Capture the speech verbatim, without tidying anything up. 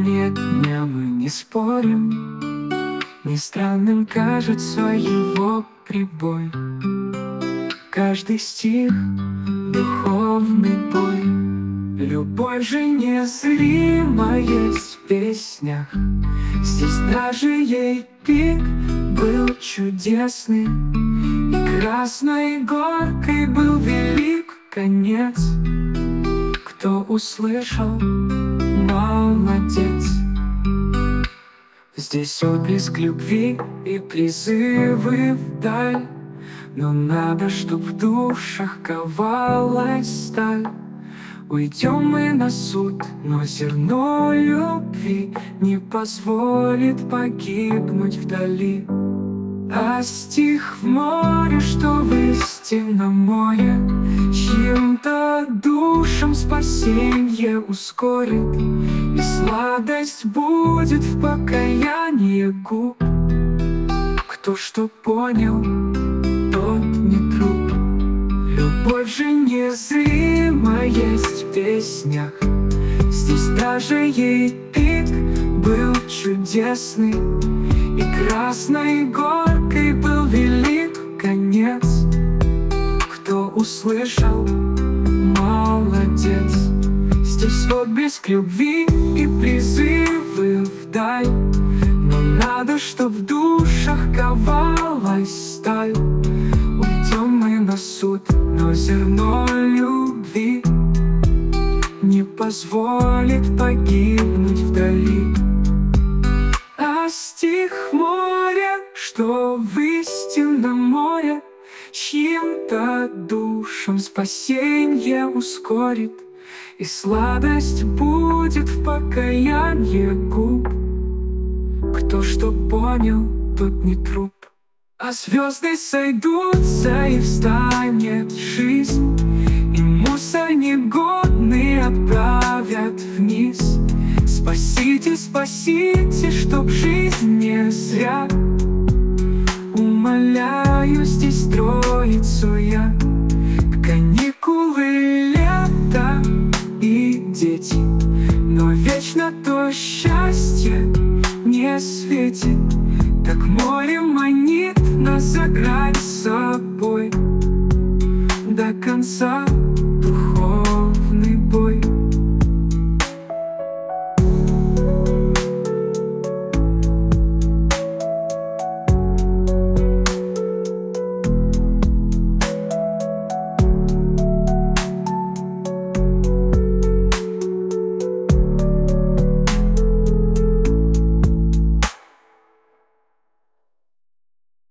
Нет, дня мы не спорим, не странным кажется его прибой. Каждый стих — духовный бой. Любовь же незрима есть в песнях. Здесь даже ей пик был чудесный, и красной горкой был велик конец. Кто услышал, молодец. Здесь отблеск любви и призывы вдаль, но надо, чтоб в душах ковалась сталь. Уйдем мы на суд, но зерно любви не позволит погибнуть вдали. А стих в море, что в истинном море, чьим-то душам спасенье ускорит, и сладость будет в покаянии губ. Кто что понял, тот не труп. Любовь же незрима есть в песнях. Здесь даже ей пик был чудесный, и красной горкой был велик конец. Кто услышал, молодец. Здесь отблеск любви и призывы вдаль, но надо, чтоб в душах ковалась сталь. Уйдем мы на суд, но зерно любви не позволит погибнуть вдали. А стих в море, что в истинном море, чьим-то душам спасенье ускорит, и сладость будет в покаянии губ. Кто что понял, тот не труп. А звезды сойдутся, и встанет жизнь, и мусор негодный отправят вниз. Спасите, спасите, чтоб жизнь не зря. Умоляю здесь троицу я. Каникулы, лето и дети, но вечно то счастье не светит. Так море манит нас за грань с собой до конца.